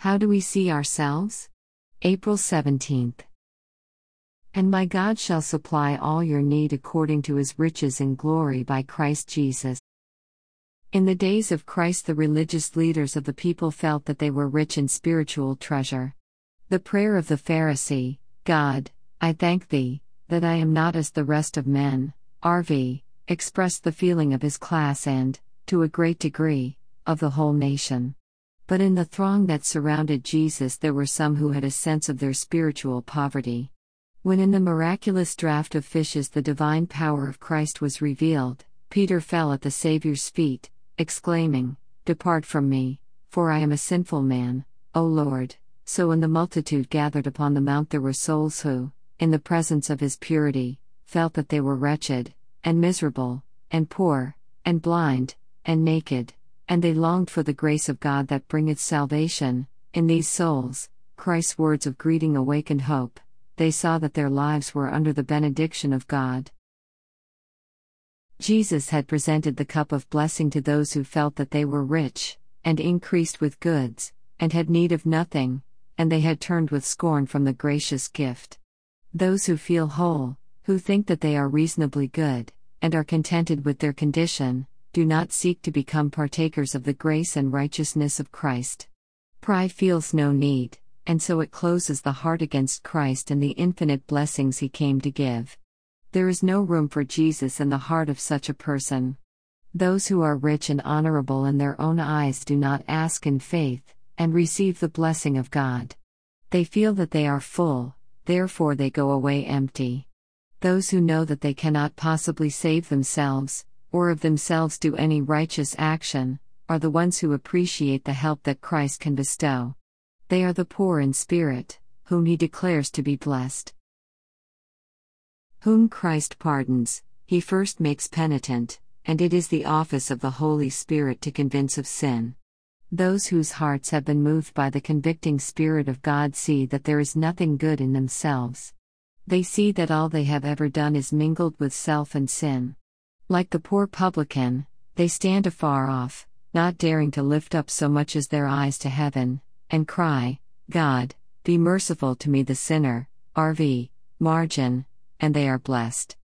How do we see ourselves? April 17th. And my God shall supply all your need according to his riches in glory by Christ Jesus. In the days of Christ, the religious leaders of the people felt that they were rich in spiritual treasure. The prayer of the Pharisee, God, I thank thee, that I am not as the rest of men, RV, expressed the feeling of his class and, to a great degree, of the whole nation. But in the throng that surrounded Jesus there were some who had a sense of their spiritual poverty. When in the miraculous draught of fishes the divine power of Christ was revealed, Peter fell at the Savior's feet, exclaiming, Depart from me, for I am a sinful man, O Lord. So in the multitude gathered upon the mount there were souls who, in the presence of his purity, felt that they were wretched, and miserable, and poor, and blind, and naked, and they longed for the grace of God that bringeth salvation. In these souls, Christ's words of greeting awakened hope. They saw that their lives were under the benediction of God. Jesus had presented the cup of blessing to those who felt that they were rich, and increased with goods, and had need of nothing, and they had turned with scorn from the gracious gift. Those who feel whole, who think that they are reasonably good, and are contented with their condition, do not seek to become partakers of the grace and righteousness of Christ. Pride feels no need, and so it closes the heart against Christ and the infinite blessings he came to give. There is no room for Jesus in the heart of such a person. Those who are rich and honorable in their own eyes do not ask in faith, and receive the blessing of God. They feel that they are full, therefore they go away empty. Those who know that they cannot possibly save themselves, or of themselves do any righteous action, are the ones who appreciate the help that Christ can bestow. They are the poor in spirit, whom he declares to be blessed. Whom Christ pardons, he first makes penitent, and it is the office of the Holy Spirit to convince of sin. Those whose hearts have been moved by the convicting Spirit of God see that there is nothing good in themselves. They see that all they have ever done is mingled with self and sin. Like the poor publican, they stand afar off, not daring to lift up so much as their eyes to heaven, and cry, God, be merciful to me the sinner, RV, margin, and they are blessed.